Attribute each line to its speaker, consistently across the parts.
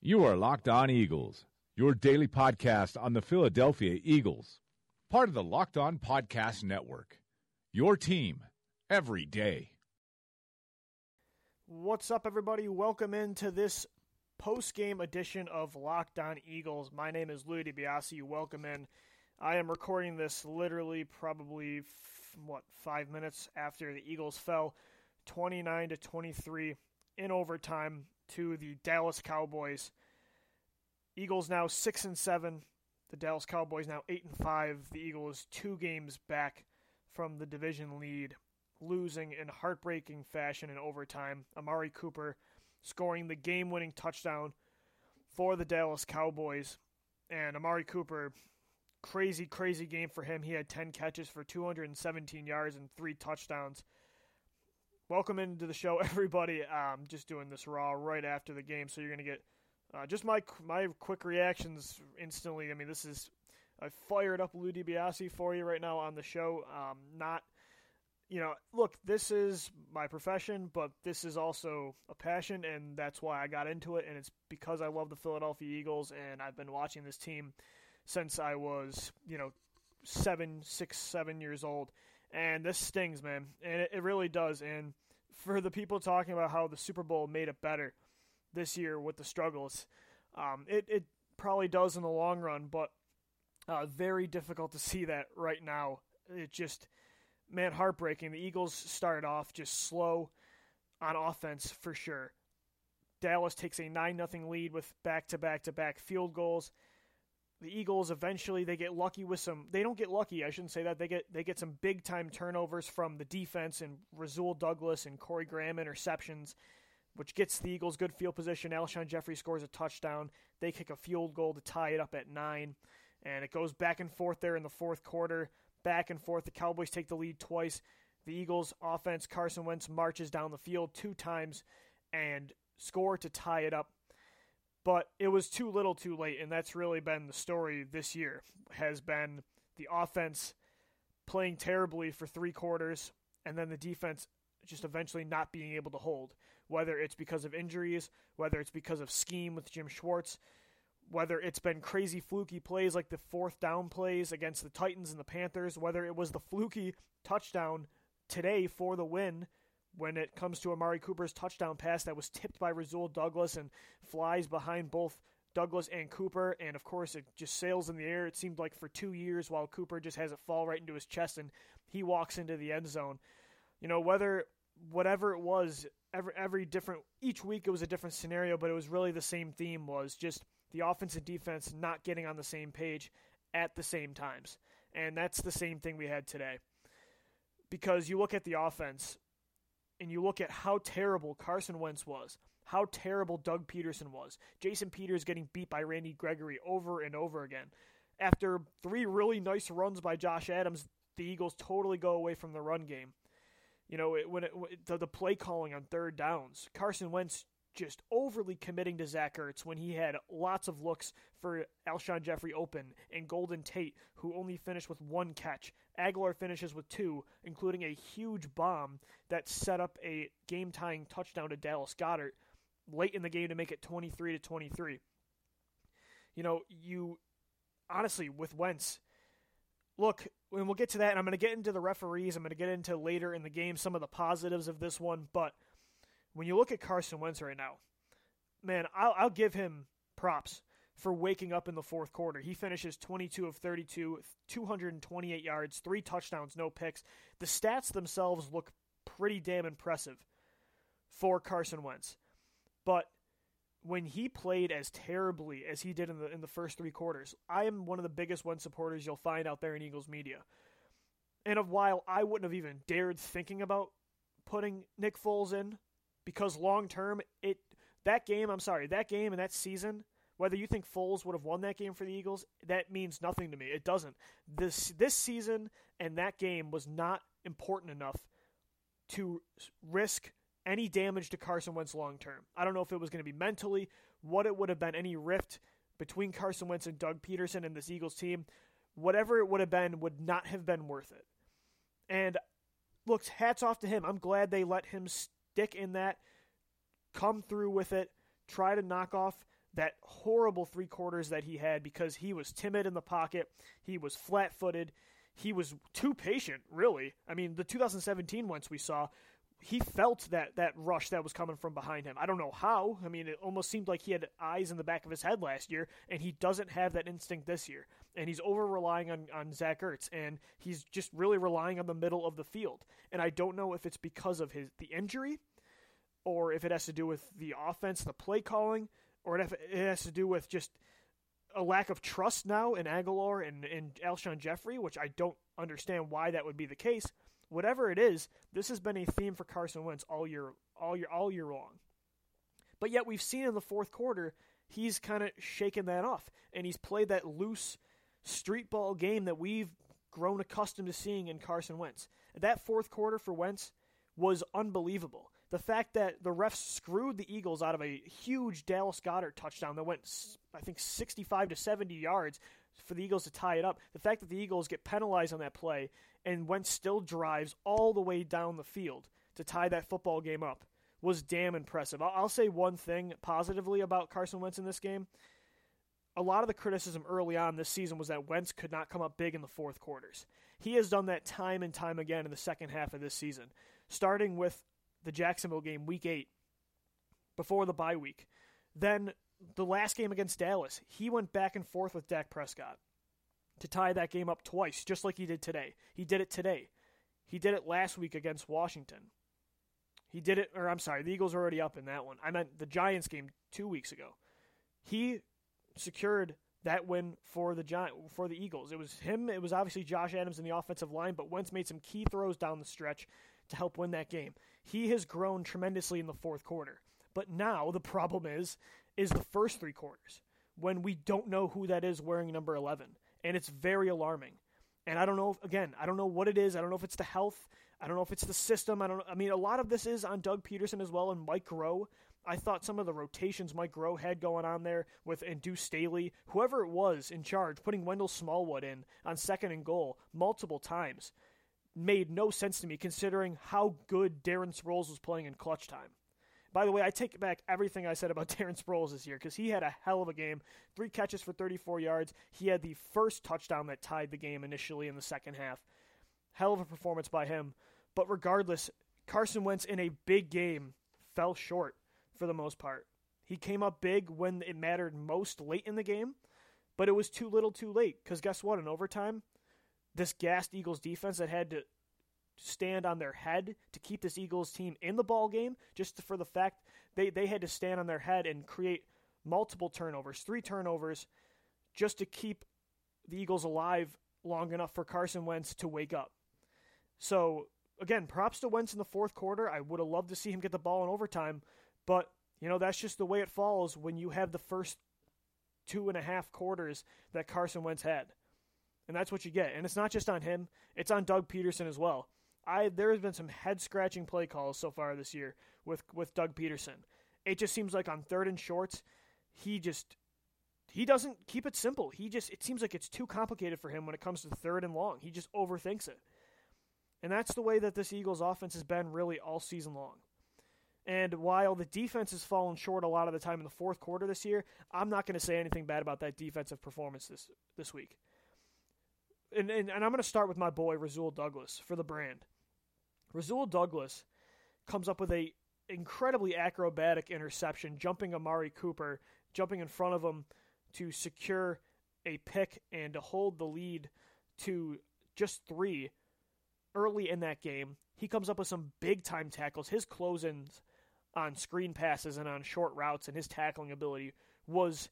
Speaker 1: You are Locked On Eagles, your daily podcast on the Philadelphia Eagles, part of the Locked On Podcast Network. Your team every day.
Speaker 2: What's up, everybody? Welcome into this post-game edition of Locked On Eagles. My name is Louis DiBiase. Welcome in. I am recording this literally probably 5 minutes after the Eagles fell 29-23 in overtime to the Dallas Cowboys. Eagles now 6-7. The Dallas Cowboys now 8-5. The Eagles 2 games back from the division lead, losing in heartbreaking fashion in overtime. Amari Cooper scoring the game-winning touchdown for the Dallas Cowboys. And Amari Cooper, crazy game for him. He had 10 catches for 217 yards and 3 touchdowns. Welcome into the show, everybody. I'm just doing this raw right after the game, so you're going to get just my quick reactions instantly. I mean, I fired up Lou DiBiase for you right now on the show. Look, this is my profession, but this is also a passion, and that's why I got into it, and it's because I love the Philadelphia Eagles, and I've been watching this team since I was, 7 years old. And this stings, man, and it really does. And for the people talking about how the Super Bowl made it better this year with the struggles, it probably does in the long run, but very difficult to see that right now. It just, man, heartbreaking. The Eagles started off just slow on offense for sure. Dallas takes a 9-0 lead with back-to-back field goals. The Eagles eventually they get lucky with some. They don't get lucky. I shouldn't say that. They get some big time turnovers from the defense and Rasul Douglas and Corey Graham interceptions, which gets the Eagles good field position. Alshon Jeffrey scores a touchdown. They kick a field goal to tie it up at 9, and it goes back and forth there in the fourth quarter. Back and forth. The Cowboys take the lead twice. The Eagles offense, Carson Wentz marches down the field 2 times and score to tie it up. But it was too little too late, and that's really been the story this year, has been the offense playing terribly for 3 quarters, and then the defense just eventually not being able to hold, whether it's because of injuries, whether it's because of scheme with Jim Schwartz, whether it's been crazy fluky plays like the 4th down plays against the Titans and the Panthers, whether it was the fluky touchdown today for the win when it comes to Amari Cooper's touchdown pass that was tipped by Rasul Douglas and flies behind both Douglas and Cooper, and of course it just sails in the air. It seemed like for 2 years while Cooper just has it fall right into his chest and he walks into the end zone. Whatever it was, every different, each week it was a different scenario, but it was really the same theme, was just the offense and defense not getting on the same page at the same times. And that's the same thing we had today. Because you look at the offense, and you look at how terrible Carson Wentz was, how terrible Doug Peterson was. Jason Peters getting beat by Randy Gregory over and over again. After 3 really nice runs by Josh Adams, the Eagles totally go away from the run game. The play calling on 3rd downs, Carson Wentz just overly committing to Zach Ertz when he had lots of looks for Alshon Jeffrey open, and Golden Tate, who only finished with 1 catch. Aguilar finishes with 2, including a huge bomb that set up a game-tying touchdown to Dallas Goedert late in the game to make it 23-23. You honestly, with Wentz, look, and we'll get to that, and I'm going to get into the referees. I'm going to get into later in the game some of the positives of this one, but when you look at Carson Wentz right now, man, I'll give him props for waking up in the fourth quarter. He finishes 22 of 32, 228 yards, 3 touchdowns, no picks. The stats themselves look pretty damn impressive for Carson Wentz. But when he played as terribly as he did in the first 3 quarters, I am one of the biggest Wentz supporters you'll find out there in Eagles media. And while I wouldn't have even dared thinking about putting Nick Foles in, because long-term, that game and that season, whether you think Foles would have won that game for the Eagles, that means nothing to me. It doesn't. This season and that game was not important enough to risk any damage to Carson Wentz long-term. I don't know if it was going to be mentally, what it would have been, any rift between Carson Wentz and Doug Peterson and this Eagles team. Whatever it would have been would not have been worth it. And look, hats off to him. I'm glad they let him stick in that, come through with it, try to knock off that horrible 3 quarters that he had because he was timid in the pocket, he was flat-footed, he was too patient, really. I mean, the 2017 Wentz we saw, he felt that rush that was coming from behind him. I don't know how. I mean, it almost seemed like he had eyes in the back of his head last year, and he doesn't have that instinct this year. And he's over-relying on Zach Ertz, and he's just really relying on the middle of the field. And I don't know if it's because of the injury, or if it has to do with the offense, the play calling, or if it has to do with just a lack of trust now in Aguilar and Alshon Jeffrey, which I don't understand why that would be the case. Whatever it is, this has been a theme for Carson Wentz all year long. But yet we've seen in the fourth quarter, he's kind of shaken that off, and he's played that loose street ball game that we've grown accustomed to seeing in Carson Wentz. That fourth quarter for Wentz was unbelievable. The fact that the refs screwed the Eagles out of a huge Dallas Goedert touchdown that went, I think, 65 to 70 yards for the Eagles to tie it up. The fact that the Eagles get penalized on that play and Wentz still drives all the way down the field to tie that football game up was damn impressive. I'll say one thing positively about Carson Wentz in this game. A lot of the criticism early on this season was that Wentz could not come up big in the fourth quarters. He has done that time and time again in the second half of this season, starting with the Jacksonville game, Week 8, before the bye week. Then the last game against Dallas, he went back and forth with Dak Prescott to tie that game up twice, just like he did today. He did it today. He did it last week against Washington. The Eagles are already up in that one. I meant the Giants game 2 weeks ago. He secured that win for the Eagles. It was him. It was obviously Josh Adams in the offensive line, but Wentz made some key throws down the stretch to help win that game. He has grown tremendously in the fourth quarter. But now the problem is the first 3 quarters, when we don't know who that is wearing number 11. And it's very alarming. And I don't know what it is. I don't know if it's the health. I don't know if it's the system. I mean, a lot of this is on Doug Peterson as well and Mike Groh. I thought some of the rotations Mike Groh had going on there with Deuce Staley, whoever it was in charge, putting Wendell Smallwood in on second and goal multiple times, made no sense to me considering how good Darren Sproles was playing in clutch time. By the way, I take back everything I said about Darren Sproles this year because he had a hell of a game. 3 catches for 34 yards. He had the first touchdown that tied the game initially in the second half. Hell of a performance by him. But regardless, Carson Wentz in a big game fell short for the most part. He came up big when it mattered most late in the game, but it was too little too late because guess what? In overtime, this gassed Eagles defense that had to stand on their head to keep this Eagles team in the ball game, just for the fact they had to stand on their head and create multiple turnovers, 3 turnovers, just to keep the Eagles alive long enough for Carson Wentz to wake up. So, again, props to Wentz in the fourth quarter. I would have loved to see him get the ball in overtime, but, that's just the way it falls when you have the first 2.5 quarters that Carson Wentz had. And that's what you get. And it's not just on him. It's on Doug Peterson as well. There has been some head-scratching play calls so far this year with Doug Peterson. It just seems like on third and shorts, he doesn't keep it simple. It seems like it's too complicated for him when it comes to third and long. He just overthinks it. And that's the way that this Eagles offense has been really all season long. And while the defense has fallen short a lot of the time in the fourth quarter this year, I'm not going to say anything bad about that defensive performance this week. And I'm going to start with my boy, Rasul Douglas, for the brand. Rasul Douglas comes up with a incredibly acrobatic interception, jumping Amari Cooper, jumping in front of him to secure a pick and to hold the lead to just 3 early in that game. He comes up with some big-time tackles. His close-ins on screen passes and on short routes and his tackling ability was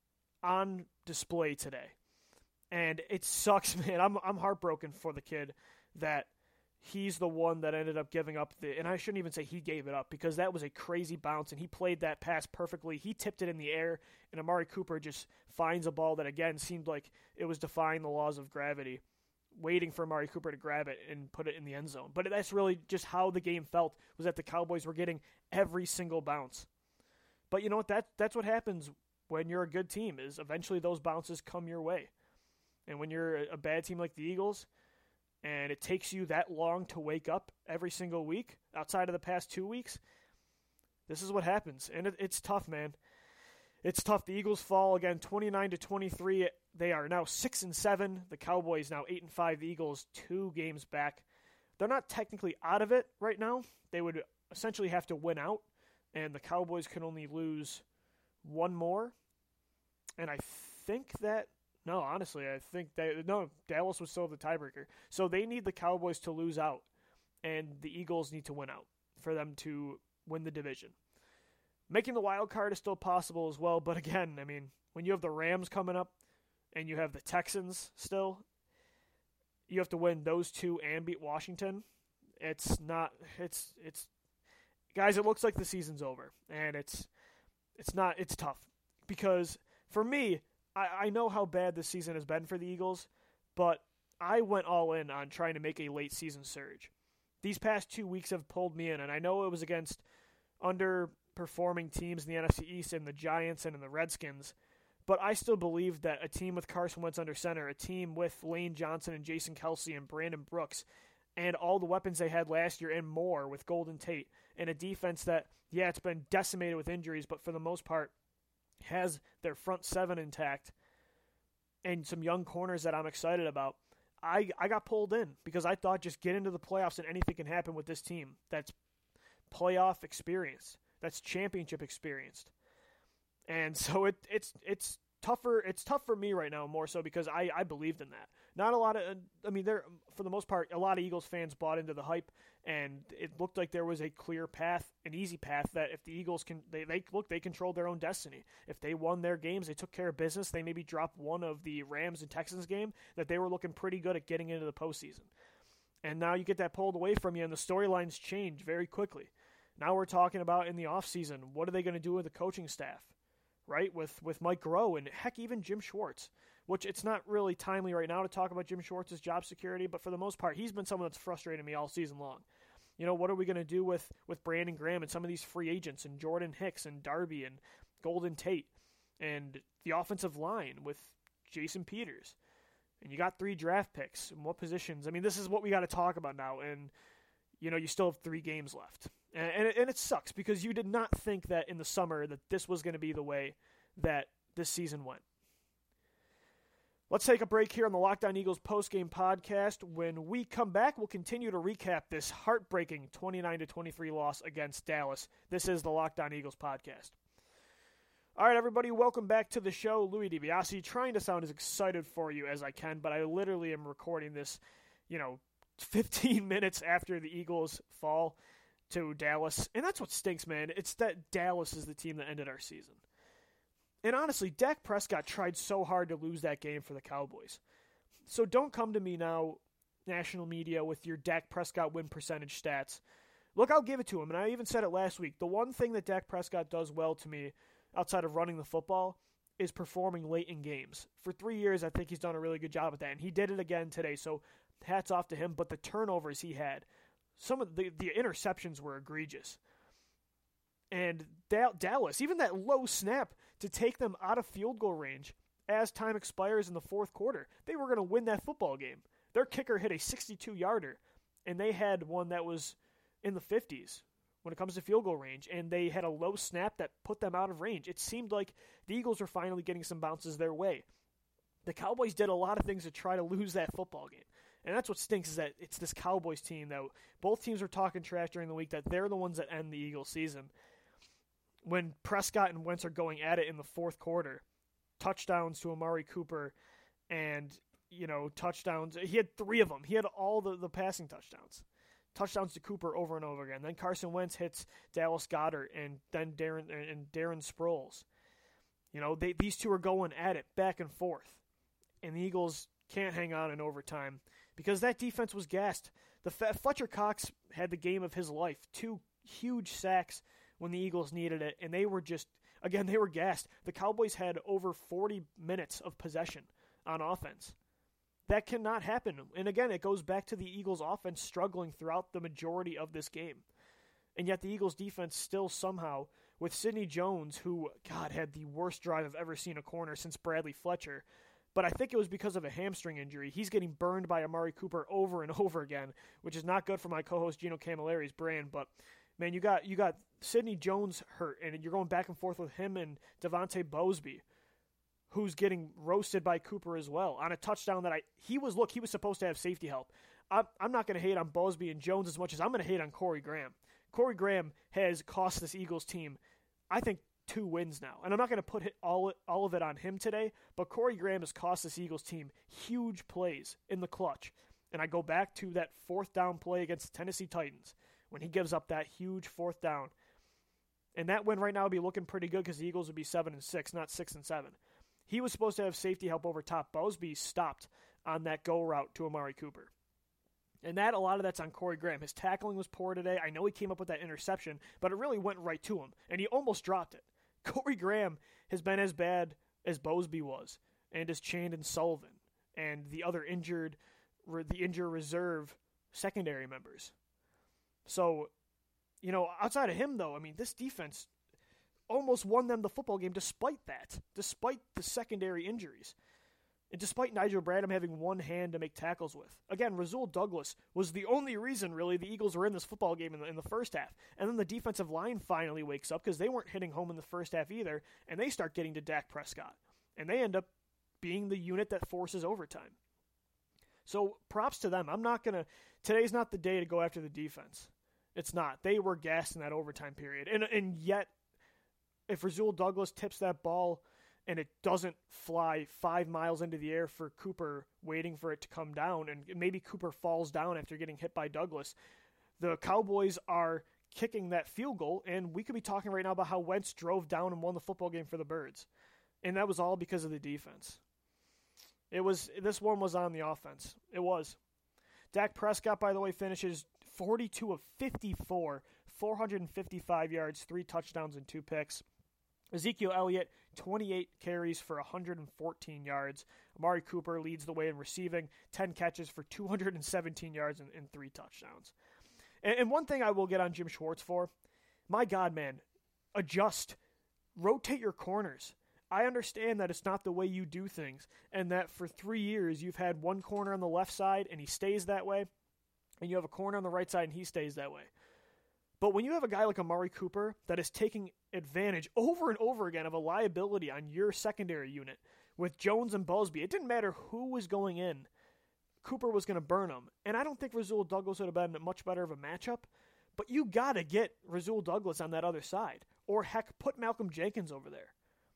Speaker 2: on display today. And it sucks, man. I'm heartbroken for the kid that he's the one that ended up giving up and I shouldn't even say he gave it up because that was a crazy bounce and he played that pass perfectly. He tipped it in the air and Amari Cooper just finds a ball that again seemed like it was defying the laws of gravity, waiting for Amari Cooper to grab it and put it in the end zone. But that's really just how the game felt, was that the Cowboys were getting every single bounce. But you know what? That's what happens when you're a good team, is eventually those bounces come your way. And when you're a bad team like the Eagles, and it takes you that long to wake up every single week, outside of the past 2 weeks, this is what happens. And it's tough, man. it's tough. The Eagles fall again 29-23. They are now 6-7. The Cowboys now 8-5. The Eagles 2 games back. They're not technically out of it right now. They would essentially have to win out, and the Cowboys can only lose one more. And I think that Dallas would still have the tiebreaker. So they need the Cowboys to lose out, and the Eagles need to win out for them to win the division. Making the wild card is still possible as well, but again, I mean, when you have the Rams coming up and you have the Texans still, you have to win those two and beat Washington. It's guys, it looks like the season's over, and it's tough because for me, I know how bad this season has been for the Eagles, but I went all in on trying to make a late season surge. These past 2 weeks have pulled me in, and I know it was against underperforming teams in the NFC East and the Giants and in the Redskins, but I still believe that a team with Carson Wentz under center, a team with Lane Johnson and Jason Kelce and Brandon Brooks, and all the weapons they had last year and more with Golden Tate, and a defense that, yeah, it's been decimated with injuries, but for the most part has their front seven intact and some young corners that I'm excited about. I got pulled in because I thought just get into the playoffs and anything can happen with this team that's playoff experienced, that's championship experienced. And so it's tougher. It's tough for me right now more so because I believed in that. Not a lot of, there for the most part, a lot of Eagles fans bought into the hype, and it looked like there was a clear path, an easy path that if the Eagles they controlled their own destiny. If they won their games, they took care of business. They maybe dropped one of the Rams and Texans game that they were looking pretty good at getting into the postseason. And now you get that pulled away from you, and the storylines change very quickly. Now we're talking about in the offseason, what are they going to do with the coaching staff, right? With Mike Groh and heck, even Jim Schwartz, which it's not really timely right now to talk about Jim Schwartz's job security, but for the most part, he's been someone that's frustrated me all season long. You know, what are we going to do with Brandon Graham and some of these free agents and Jordan Hicks and Darby and Golden Tate and the offensive line with Jason Peters? And you got 3 draft picks. In what positions? I mean, this is what we got to talk about now. And, you know, you still have 3 games left. And it sucks because you did not think that in the summer that this was going to be the way that this season went. Let's take a break here on the Locked On Eagles postgame podcast. When we come back, we'll continue to recap this heartbreaking 29-23 loss against Dallas. This is the Locked On Eagles podcast. All right, everybody, welcome back to the show. Louis DiBiase, trying to sound as excited for you as I can, but I literally am recording this, 15 minutes after the Eagles fall to Dallas. And that's what stinks, man. It's that Dallas is the team that ended our season. And honestly, Dak Prescott tried so hard to lose that game for the Cowboys. So don't come to me now, national media, with your Dak Prescott win percentage stats. Look, I'll give it to him, and I even said it last week. The one thing that Dak Prescott does well to me, outside of running the football, is performing late in games. For 3 years, I think he's done a really good job at that, and he did it again today, so hats off to him. But the turnovers he had, some of the interceptions were egregious. And Dallas, even that low snap to take them out of field goal range as time expires in the fourth quarter, they were going to win that football game. Their kicker hit a 62-yarder, and they had one that was in the 50s when it comes to field goal range, and they had a low snap that put them out of range. It seemed like the Eagles were finally getting some bounces their way. The Cowboys did a lot of things to try to lose that football game. And that's what stinks is that it's this Cowboys team that both teams were talking trash during the week that they're the ones that end the Eagles season. When Prescott and Wentz are going at it in the fourth quarter, touchdowns to Amari Cooper and, touchdowns. He had 3 of them. He had all the passing touchdowns. Touchdowns to Cooper over and over again. Then Carson Wentz hits Dallas Goedert and then Darren Sproles. These two are going at it back and forth. And the Eagles can't hang on in overtime because that defense was gassed. Fletcher Cox had the game of his life. 2 huge sacks when the Eagles needed it, and they were they were gassed. The Cowboys had over 40 minutes of possession on offense. That cannot happen. And again, it goes back to the Eagles offense struggling throughout the majority of this game. And yet the Eagles defense still somehow, with Sidney Jones, who, had the worst drive I've ever seen a corner since Bradley Fletcher, but I think it was because of a hamstring injury. He's getting burned by Amari Cooper over and over again, which is not good for my co-host Gino Camilleri's brand, but Man, you got Sidney Jones hurt, and you're going back and forth with him and Devontae Bosby, who's getting roasted by Cooper as well on a touchdown that he was supposed to have safety help. I'm not going to hate on Bosby and Jones as much as I'm going to hate on Corey Graham. Corey Graham has cost this Eagles team, I think, 2 wins now. And I'm not going to put all of it on him today, but Corey Graham has cost this Eagles team huge plays in the clutch. And I go back to that 4th down play against the Tennessee Titans when he gives up that huge 4th down. And that win right now would be looking pretty good because the Eagles would be 7-6, not 6-7. He was supposed to have safety help over top. Bosby stopped on that go route to Amari Cooper. And a lot of that's on Corey Graham. His tackling was poor today. I know he came up with that interception, but it really went right to him, and he almost dropped it. Corey Graham has been as bad as Bosby was, and as Chandon Sullivan, and the other injured reserve secondary members. So, outside of him, though, I mean, this defense almost won them the football game despite the secondary injuries. And despite Nigel Bradham having one hand to make tackles with. Again, Rasul Douglas was the only reason, really, the Eagles were in this football game in the first half. And then the defensive line finally wakes up because they weren't hitting home in the first half either, and they start getting to Dak Prescott. And they end up being the unit that forces overtime. So props to them. Today's not the day to go after the defense. It's not. They were gassed in that overtime period. And yet, if Rasul Douglas tips that ball and it doesn't fly 5 miles into the air for Cooper waiting for it to come down, and maybe Cooper falls down after getting hit by Douglas, the Cowboys are kicking that field goal, and we could be talking right now about how Wentz drove down and won the football game for the Birds. And that was all because of the defense. This one was on the offense. It was. Dak Prescott, by the way, finishes 42 of 54, 455 yards, 3 touchdowns, and 2 picks. Ezekiel Elliott, 28 carries for 114 yards. Amari Cooper leads the way in receiving, 10 catches for 217 yards and 3 touchdowns. And one thing I will get on Jim Schwartz for, my God, man, adjust. Rotate your corners. I understand that it's not the way you do things, and that for 3 years you've had one corner on the left side and he stays that way, and you have a corner on the right side and he stays that way. But when you have a guy like Amari Cooper that is taking advantage over and over again of a liability on your secondary unit with Jones and Bosby, it didn't matter who was going in. Cooper was going to burn him. And I don't think Rasul Douglas would have been much better of a matchup, but you got to get Rasul Douglas on that other side. Or heck, put Malcolm Jenkins over there.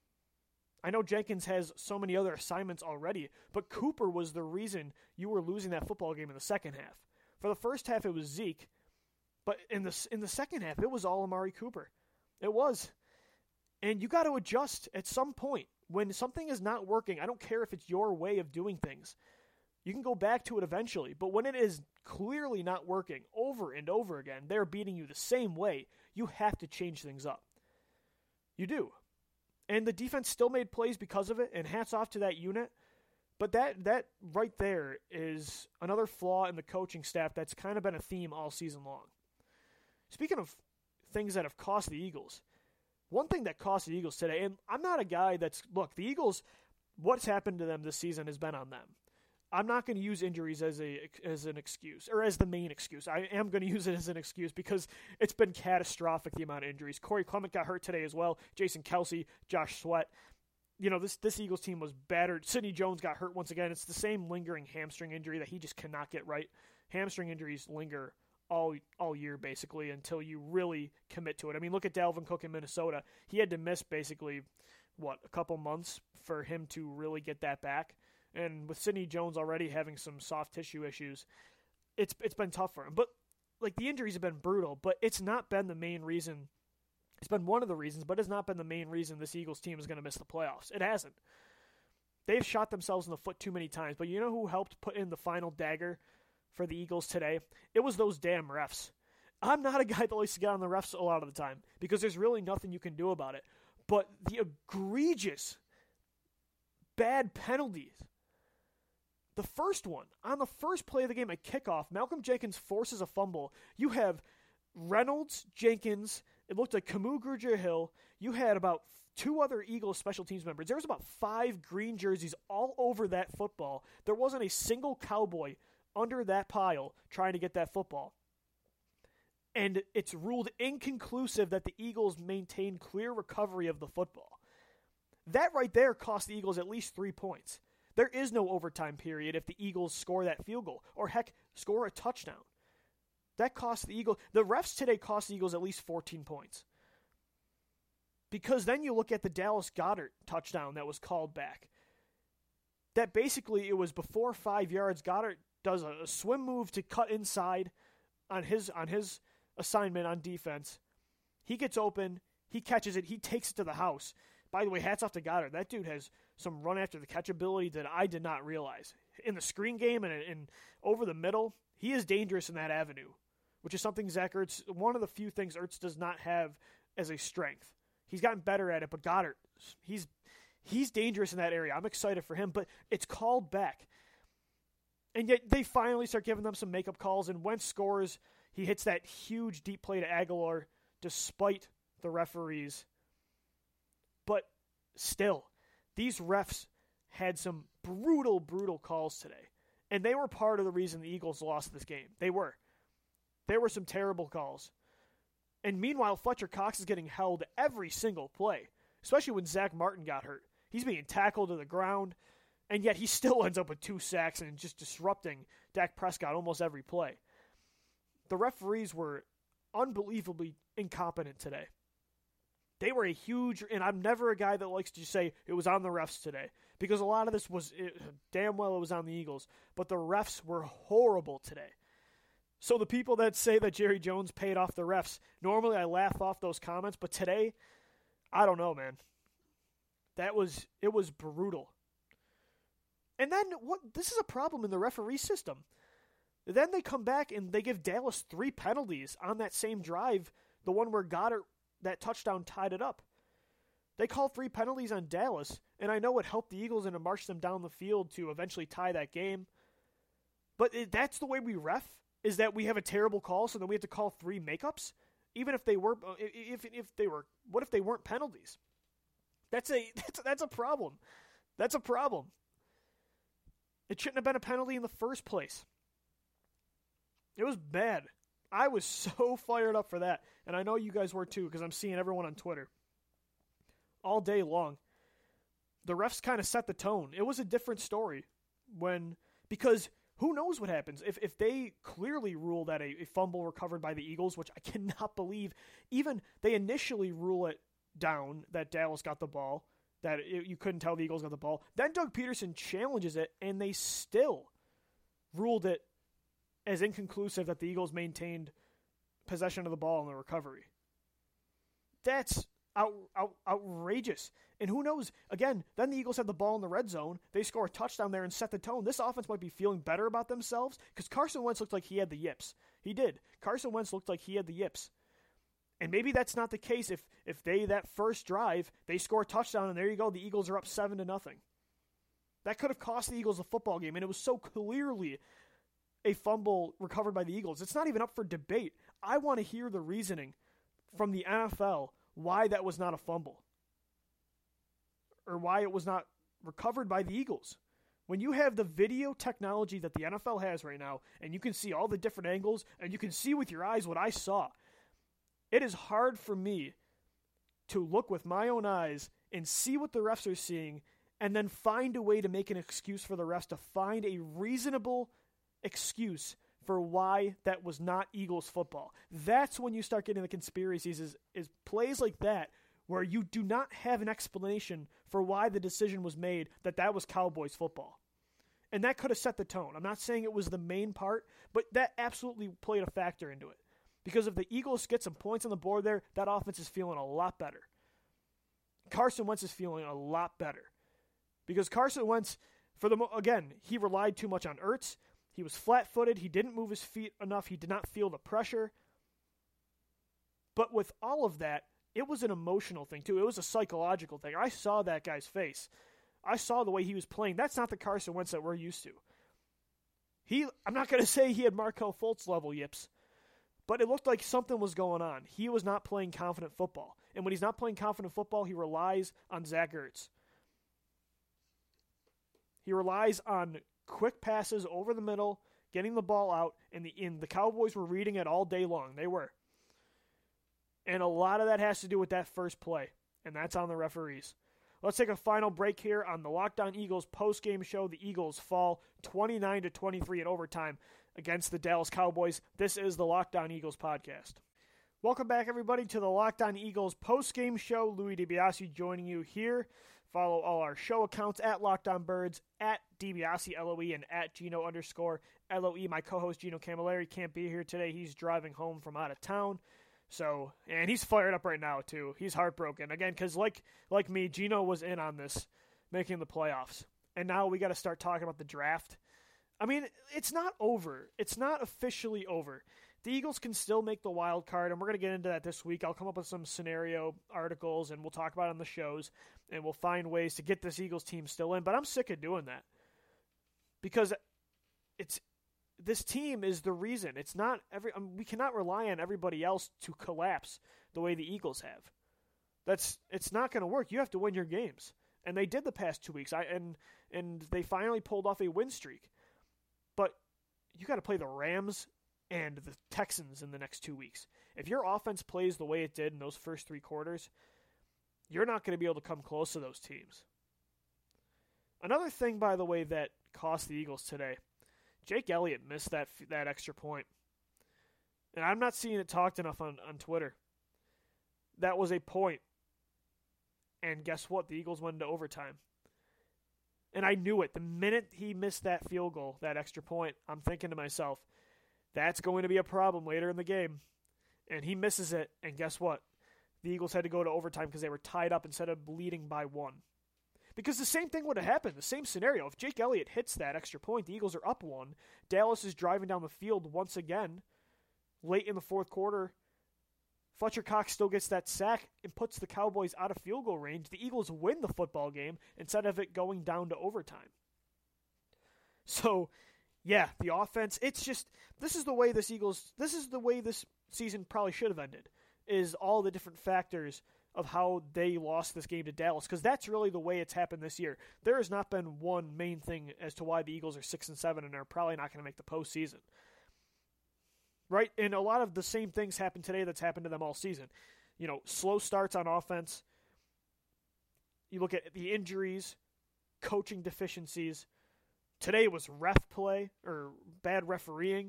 Speaker 2: I know Jenkins has so many other assignments already, but Cooper was the reason you were losing that football game in the second half. For the first half, it was Zeke. But in the second half, it was all Amari Cooper. It was. And you got to adjust at some point. When something is not working, I don't care if it's your way of doing things. You can go back to it eventually. But when it is clearly not working over and over again, they're beating you the same way, you have to change things up. You do. And the defense still made plays because of it, and hats off to that unit. But that right there is another flaw in the coaching staff that's kind of been a theme all season long. Speaking of things that have cost the Eagles, one thing that cost the Eagles today, and I'm not a guy the Eagles, what's happened to them this season has been on them. I'm not going to use injuries as an excuse, or as the main excuse. I am going to use it as an excuse because it's been catastrophic, the amount of injuries. Corey Clement got hurt today as well. Jason Kelsey, Josh Sweat. This Eagles team was battered. Sidney Jones got hurt once again. It's the same lingering hamstring injury that he just cannot get right. Hamstring injuries linger all year, basically, until you really commit to it. I mean, look at Dalvin Cook in Minnesota. He had to miss basically, a couple months for him to really get that back. And with Sidney Jones already having some soft tissue issues, it's been tough for him. But, the injuries have been brutal, but it's not been the main reason. It's been one of the reasons, but it's not been the main reason this Eagles team is going to miss the playoffs. It hasn't. They've shot themselves in the foot too many times. But you know who helped put in the final dagger for the Eagles today? It was those damn refs. I'm not a guy that likes to get on the refs a lot of the time because there's really nothing you can do about it. But the egregious bad penalties. The first one, on the first play of the game at kickoff, Malcolm Jenkins forces a fumble. You have Reynolds, Jenkins, it looked like Kamu Grugier-Hill. You had about 2 other Eagles special teams members. There was about 5 green jerseys all over that football. There wasn't a single Cowboy under that pile trying to get that football. and it's ruled inconclusive that the Eagles maintained clear recovery of the football. That right there cost the Eagles at least 3 points. There is no overtime period if the Eagles score that field goal, or heck, score a touchdown. That cost the Eagles. The refs today cost the Eagles at least 14 points. Because then you look at the Dallas Goedert touchdown that was called back. That basically, it was before 5 yards. Goedert does a swim move to cut inside on his assignment on defense. He gets open. He catches it. He takes it to the house. By the way, hats off to Goedert. That dude has some run after the catch ability that I did not realize. In the screen game and over the middle, he is dangerous in that avenue, which is something Zach Ertz, one of the few things Ertz does not have as a strength. He's gotten better at it, but Goedert, he's dangerous in that area. I'm excited for him, but it's called back. And yet they finally start giving them some makeup calls, and Wentz scores. He hits that huge deep play to Aguilar despite the referees. But still, these refs had some brutal, brutal calls today. And they were part of the reason the Eagles lost this game. They were. There were some terrible calls. And meanwhile, Fletcher Cox is getting held every single play, especially when Zach Martin got hurt. He's being tackled to the ground, and yet he still ends up with 2 sacks and just disrupting Dak Prescott almost every play. The referees were unbelievably incompetent today. They were a huge, and I'm never a guy that likes to say it was on the refs today, because a lot of this was, damn well it was on the Eagles, but the refs were horrible today. So the people that say that Jerry Jones paid off the refs, normally I laugh off those comments, but today, I don't know, man. It was brutal. And then, this is a problem in the referee system. Then they come back and they give Dallas 3 penalties on that same drive, the one where Goedert, that touchdown, tied it up. They called 3 penalties on Dallas, and I know it helped the Eagles and it marched them down the field to eventually tie that game. But that's the way we ref, is that we have a terrible call, so then we have to call 3 makeups, even if they were, what if they weren't penalties? That's a problem. That's a problem. It shouldn't have been a penalty in the first place. It was bad. I was so fired up for that, and I know you guys were too, because I'm seeing everyone on Twitter all day long. The refs kind of set the tone. It was a different story because who knows what happens if they clearly rule that a fumble recovered by the Eagles, which I cannot believe. Even they initially rule it down that Dallas got the ball, that you couldn't tell the Eagles got the ball. Then Doug Peterson challenges it, and they still ruled it as inconclusive that the Eagles maintained possession of the ball in the recovery. That's outrageous. And who knows, again, then the Eagles have the ball in the red zone. They score a touchdown there and set the tone. This offense might be feeling better about themselves because Carson Wentz looked like he had the yips. He did. Carson Wentz looked like he had the yips. And maybe that's not the case if they, that first drive, they score a touchdown and there you go, the Eagles are up 7-0. That could have cost the Eagles a football game, and it was so clearly a fumble recovered by the Eagles. It's not even up for debate. I want to hear the reasoning from the NFL why that was not a fumble or why it was not recovered by the Eagles. When you have the video technology that the NFL has right now, and you can see all the different angles, and you can see with your eyes what I saw, it is hard for me to look with my own eyes and see what the refs are seeing and then find a way to make an excuse for the refs, to find a reasonable excuse for why that was not Eagles football. That's when you start getting the conspiracies, is plays like that where you do not have an explanation for why the decision was made that was Cowboys football. And that could have set the tone. I'm not saying it was the main part, but that absolutely played a factor into it. Because if the Eagles get some points on the board there, that offense is feeling a lot better. Carson Wentz is feeling a lot better. Because Carson Wentz, again, he relied too much on Ertz. He was flat-footed. He didn't move his feet enough. He did not feel the pressure. But with all of that, it was an emotional thing, too. It was a psychological thing. I saw that guy's face. I saw the way he was playing. That's not the Carson Wentz that we're used to. I'm not going to say he had Markelle Fultz level yips, but it looked like something was going on. He was not playing confident football. And when he's not playing confident football, he relies on Zach Ertz. He relies on quick passes over the middle, getting the ball out, and the Cowboys were reading it all day long. They were. And a lot of that has to do with that first play, and that's on the referees. Let's take a final break here on the Locked On Eagles post-game show. The Eagles fall 29-23 in overtime against the Dallas Cowboys. This is the Locked On Eagles podcast. Welcome back, everybody, to the Locked On Eagles post-game show. Louis DiBiase joining you here. Follow all our show accounts at Locked On Birds, at DiBiase LOE, and at Gino_LOE. My co-host Gino Camilleri can't be here today. He's driving home from out of town. So, and he's fired up right now, too. He's heartbroken. Again, because like me, Gino was in on this, making the playoffs. And now we got to start talking about the draft. I mean, it's not over. It's not officially over. The Eagles can still make the wild card, and we're going to get into that this week. I'll come up with some scenario articles, and we'll talk about it on the shows, and we'll find ways to get this Eagles team still in. But I'm sick of doing that because this team is the reason. It's not we cannot rely on everybody else to collapse the way the Eagles have. It's not going to work. You have to win your games, and they did the past 2 weeks. And they finally pulled off a win streak, but you got to play the Rams and the Texans in the next 2 weeks. If your offense plays the way it did in those first three quarters, you're not going to be able to come close to those teams. Another thing, by the way, that cost the Eagles today, Jake Elliott missed that extra point. And I'm not seeing it talked enough on Twitter. That was a point. And guess what? The Eagles went into overtime. And I knew it. The minute he missed that field goal, that extra point, I'm thinking to myself, that's going to be a problem later in the game. And he misses it, and guess what? The Eagles had to go to overtime because they were tied up instead of leading by one. Because the same thing would have happened, the same scenario. If Jake Elliott hits that extra point, the Eagles are up one. Dallas is driving down the field once again. Late in the fourth quarter, Fletcher Cox still gets that sack and puts the Cowboys out of field goal range. The Eagles win the football game instead of it going down to overtime. So, yeah, the offense, this is the way this season probably should have ended, is all the different factors of how they lost this game to Dallas, because that's really the way it's happened this year. There has not been one main thing as to why the Eagles are 6-7 and are probably not going to make the postseason. Right? And a lot of the same things happen today that's happened to them all season. You know, slow starts on offense. You look at the injuries, coaching deficiencies. Today was ref play or bad refereeing.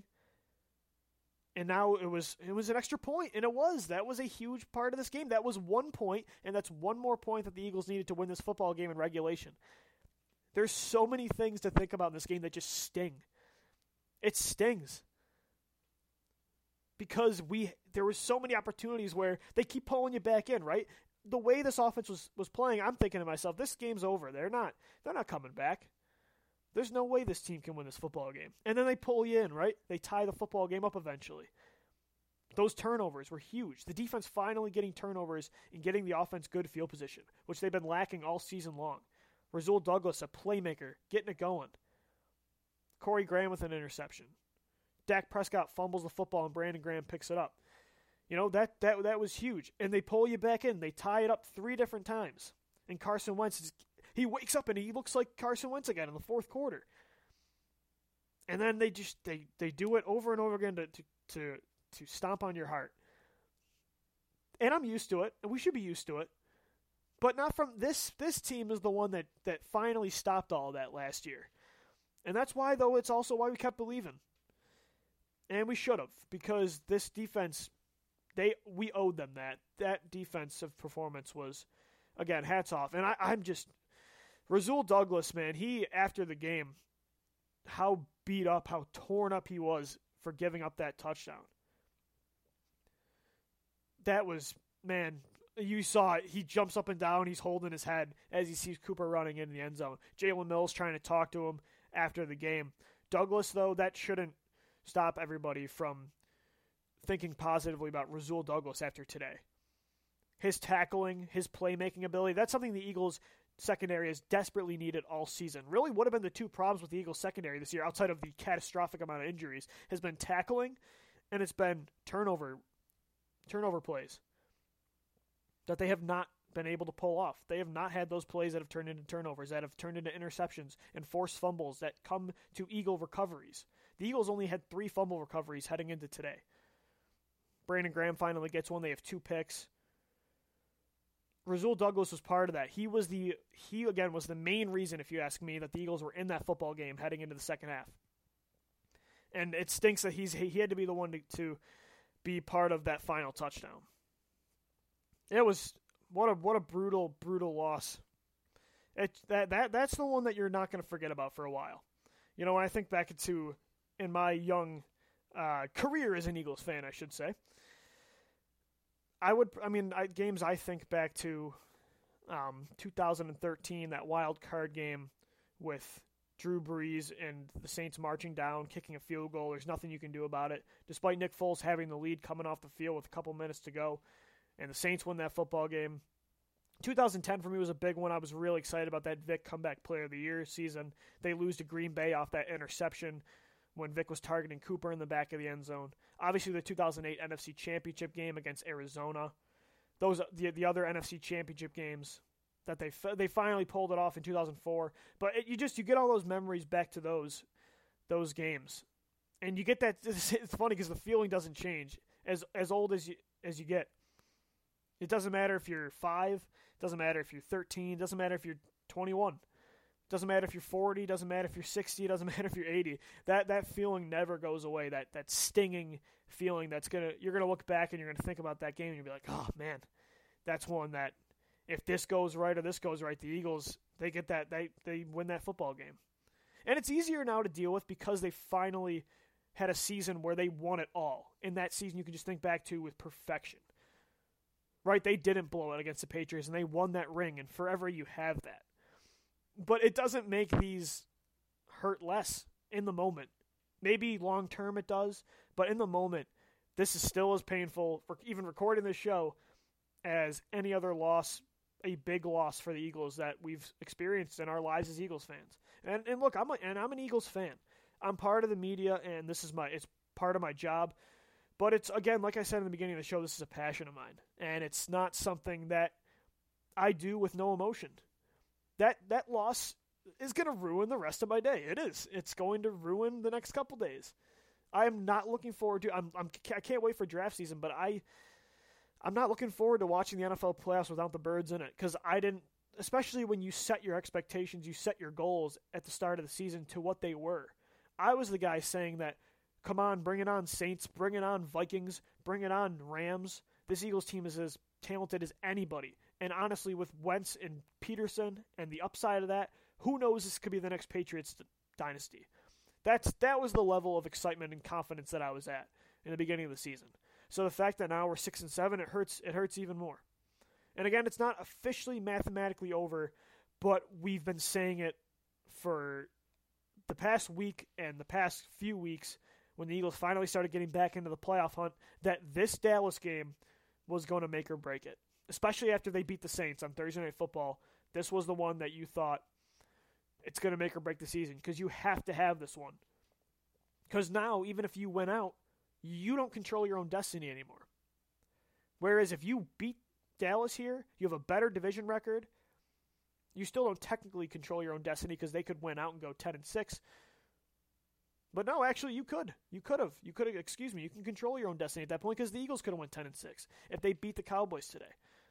Speaker 2: And now it was an extra point, and that was a huge part of this game. That was 1 point, and that's one more point that the Eagles needed to win this football game in regulation. There's so many things to think about in this game that just sting. It stings. Because there were so many opportunities where they keep pulling you back in, right? The way this offense was playing, I'm thinking to myself, this game's over. They're not coming back. There's no way this team can win this football game. And then they pull you in, right? They tie the football game up eventually. Those turnovers were huge. The defense finally getting turnovers and getting the offense good field position, which they've been lacking all season long. Rasul Douglas, a playmaker, getting it going. Corey Graham with an interception. Dak Prescott fumbles the football and Brandon Graham picks it up. You know, that was huge. And they pull you back in. They tie it up 3 different times. And Carson Wentz he wakes up and he looks like Carson Wentz again in the fourth quarter. And then they do it over and over again to stomp on your heart. And I'm used to it, and we should be used to it. But not from this team is the one that finally stopped all that last year. And that's why, though, it's also why we kept believing. And we should have, because this defense, we owed them that. That defensive performance was, again, hats off. And I'm just, Rasul Douglas, man, he, after the game, how beat up, how torn up he was for giving up that touchdown. That was, man, you saw it. He jumps up and down. He's holding his head as he sees Cooper running into the end zone. Jalen Mills trying to talk to him after the game. Douglas, though, that shouldn't stop everybody from thinking positively about Rasul Douglas after today. His tackling, his playmaking ability, that's something the Eagles secondary has desperately needed all season. Really would have been the 2 problems with the Eagles secondary this year, outside of the catastrophic amount of injuries, has been tackling and it's been turnover plays that they have not been able to pull off. They have not had those plays that have turned into turnovers, that have turned into interceptions and forced fumbles that come to Eagle recoveries. The Eagles only had 3 fumble recoveries heading into today. Brandon Graham finally gets one. They have 2 picks. Rasul Douglas was part of that. He was the main reason, if you ask me, that the Eagles were in that football game heading into the second half. And it stinks that he had to be the one to be part of that final touchdown. It was what a brutal loss. That's the one that you're not going to forget about for a while. You know, when I think back in my young career as an Eagles fan, I should say, games I think back to 2013, that wild card game with Drew Brees and the Saints marching down, kicking a field goal. There's nothing you can do about it. Despite Nick Foles having the lead coming off the field with a couple minutes to go, and the Saints win that football game. 2010 for me was a big one. I was really excited about that Vic Comeback Player of the Year season. They lose to Green Bay off that interception when Vic was targeting Cooper in the back of the end zone. Obviously, the 2008 NFC Championship game against Arizona. Those the other NFC Championship games that they finally pulled it off in 2004. But you get all those memories back to those games, and you get that. It's funny because the feeling doesn't change as old as you get. It doesn't matter if you're 5. It doesn't matter if you're 13. It doesn't matter if you're 21. It doesn't matter if you're 40. It doesn't matter if you're 60. It doesn't matter if you're 80. That feeling never goes away. That stinging feeling you're gonna look back and you're gonna think about that game and you'll be like, oh man, that's one that if this goes right or this goes right, the Eagles they win that football game. And it's easier now to deal with because they finally had a season where they won it all. In that season, you can just think back to with perfection. Right, they didn't blow it against the Patriots, and they won that ring, and forever you have that. But it doesn't make these hurt less in the moment. Maybe long-term it does, but in the moment, this is still as painful, for even recording this show, as any other loss, a big loss for the Eagles that we've experienced in our lives as Eagles fans. And look, I'm an Eagles fan. I'm part of the media, and it's part of my job. But it's, again, like I said in the beginning of the show, this is a passion of mine. And it's not something that I do with no emotion. That loss is going to ruin the rest of my day. It is. It's going to ruin the next couple days. I am not looking forward to I can't wait for draft season, but I'm not looking forward to watching the NFL playoffs without the Birds in it. Because especially when you set your expectations, you set your goals at the start of the season to what they were. I was the guy saying that, come on, bring it on Saints, bring it on Vikings, bring it on Rams. This Eagles team is as talented as anybody. And honestly, with Wentz and Peterson and the upside of that, who knows, this could be the next Patriots dynasty. That was the level of excitement and confidence that I was at in the beginning of the season. So the fact that now we're 6-7, it hurts even more. And again, it's not officially mathematically over, but we've been saying it for the past week and the past few weeks when the Eagles finally started getting back into the playoff hunt, that this Dallas game was going to make or break it. Especially after they beat the Saints on Thursday Night Football. This was the one that you thought, it's going to make or break the season, because you have to have this one. Because now, even if you win out, you don't control your own destiny anymore. Whereas if you beat Dallas here, you have a better division record, you still don't technically control your own destiny because they could win out and go 10-6. But no, actually, you could. You could have. You can control your own destiny at that point because the Eagles could have went 10-6 if they beat the Cowboys today.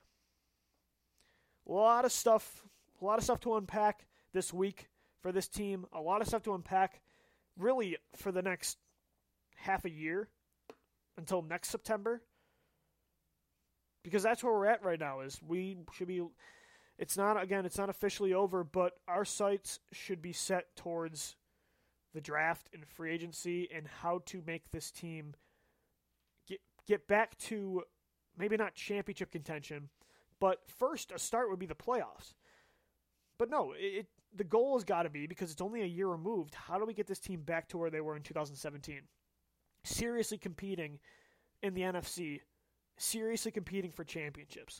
Speaker 2: A lot of stuff to unpack this week for this team. A lot of stuff to unpack really for the next half a year until next September. Because that's where we're at right now, is we should be, it's not officially over, but our sights should be set towards the draft and free agency and how to make this team get back to maybe not championship contention, but first a start would be the playoffs. But no, the goal has got to be, because it's only a year removed, how do we get this team back to where they were in 2017? Seriously competing in the NFC, seriously competing for championships.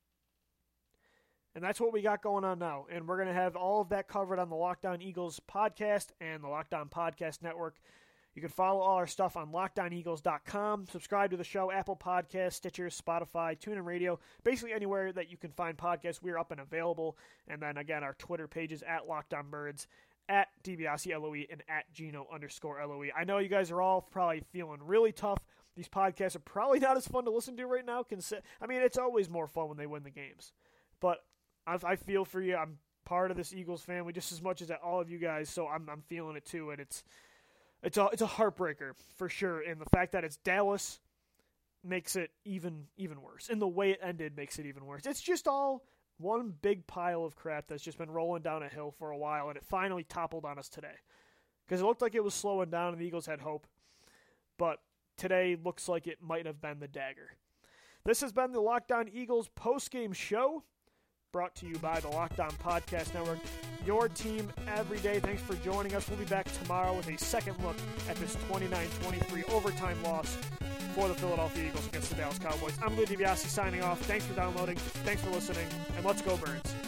Speaker 2: And that's what we got going on now. And we're going to have all of that covered on the Locked On Eagles podcast and the Locked On Podcast Network. You can follow all our stuff on LockedOnEagles.com. Subscribe to the show, Apple Podcasts, Stitcher, Spotify, TuneIn Radio. Basically anywhere that you can find podcasts, we're up and available. And then, again, our Twitter pages at LockedOnBirds, at DiBiase LOE, and at Gino_LOE. I know you guys are all probably feeling really tough these podcasts are probably not as fun to listen to right now. I mean, it's always more fun when they win the games. But I feel for you. I'm part of this Eagles family just as much as all of you guys, so I'm feeling it too. And it's a heartbreaker for sure. And the fact that it's Dallas makes it even worse. And the way it ended makes it even worse. It's just all one big pile of crap that's just been rolling down a hill for a while, and it finally toppled on us today. Because it looked like it was slowing down and the Eagles had hope. But today looks like it might have been the dagger. This has been the Locked On Eagles postgame show, brought to you by the Locked On Podcast Network. Your team every day. Thanks for joining us. We'll be back tomorrow with a second look at this 29-23 overtime loss for the Philadelphia Eagles against the Dallas Cowboys. I'm Lee DiBiase signing off. Thanks for downloading. Thanks for listening. And let's go, Birds.